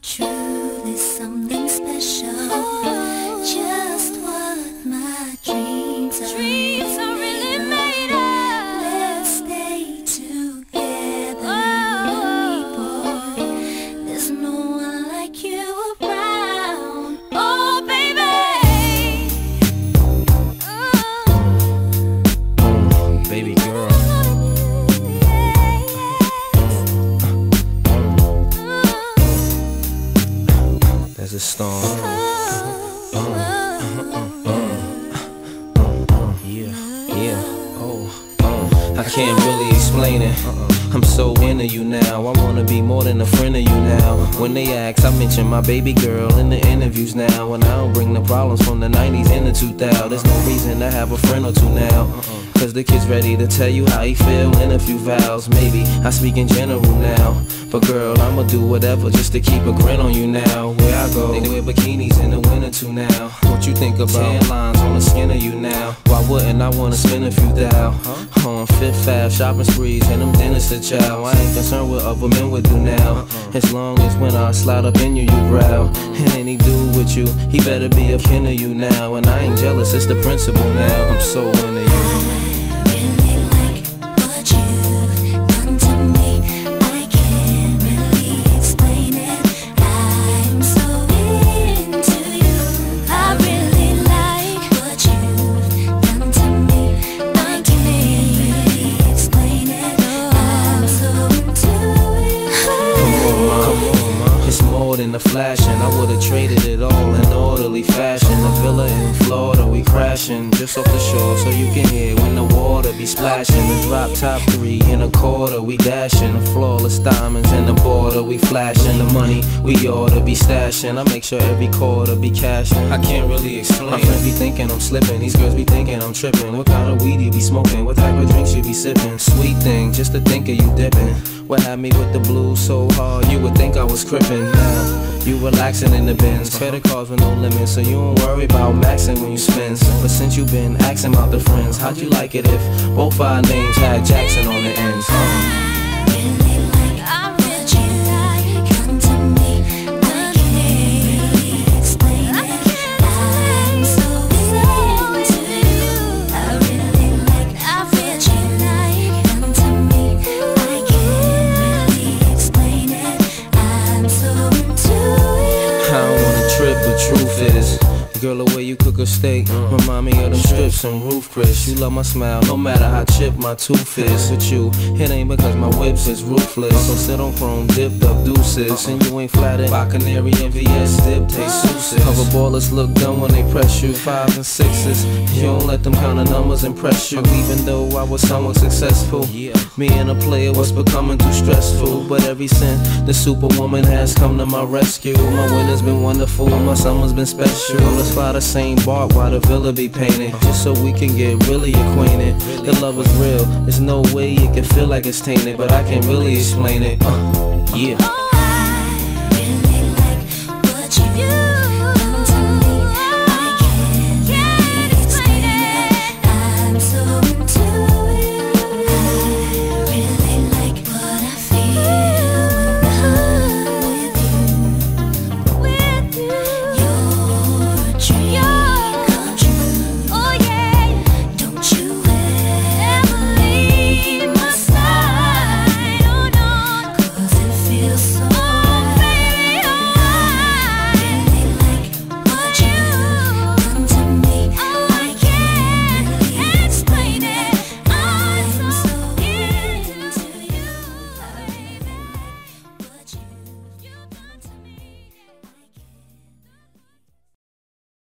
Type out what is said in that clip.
truly something special. Just what my dreams are really made of. Let's stay together, boy. There's no one like you around. Oh, baby. Baby girl. There's a storm. I can't really explain it. I'm so into you now. I wanna be more than a friend of you now. When they ask, I mention my baby girl in the interviews now. And I don't bring the problems from the 90s and the 2000s. There's no reason to have a friend or two now. Cause the kid's ready to tell you how he feel in a few vows. Maybe I speak in general now, but girl, I'ma do whatever just to keep a grin on you now. Where I go, they wear bikinis in the winter too now. What you think about tan lines on the skin of you now? Why wouldn't I wanna spend a few thou on Fifth Ave shopping sprees and them dinners to chow? I ain't concerned what other men would do now, as long as when I slide up in you, you growl. And any dude with you, he better be a kin of you now. And I ain't jealous, it's the principle now. I'm so into you. In the flashing, I would've traded it all in orderly fashion. A villa in Florida, we crashing just off the shore, so you can hear when the water be splashing. The drop top 3 in a quarter, we dashing. The flawless diamonds in the border, we flashing. The money we oughta be stashing. I make sure every quarter be cashing. I can't really explain. My friends be thinking I'm slipping, these girls be thinking I'm tripping. What kind of weed you be smoking? What type of drinks you be sipping? Sweet thing, just to think of you dipping. What had me with the blues so hard, you would think I was crippin'. Now you relaxing in the bins, credit cards with no limits, so you don't worry about maxing when you spend. But since you been asking about the friends, how'd you like it if both our names had Jackson on the ends? The truth is, girl, the way you cook a steak remind me of them strips and roof crisps. You love my smile, no matter how chipped my tooth is. With you, it ain't because my whips is ruthless. So sit on chrome, dipped up deuces, and you ain't flattered by Canary and VS dip, taste Souses. Cover ballers look dumb when they press you, 5s and 6s. You don't let them kind of numbers impress you. Even though I was somewhat successful, me and a player was becoming too stressful. But ever since the superwoman has come to my rescue, my winter's been wonderful, my summer's been special. Let's fly the same bark while the villa be painted, just so we can get really acquainted. The love is real, there's no way it can feel like it's tainted, but I can't really explain it. Yeah.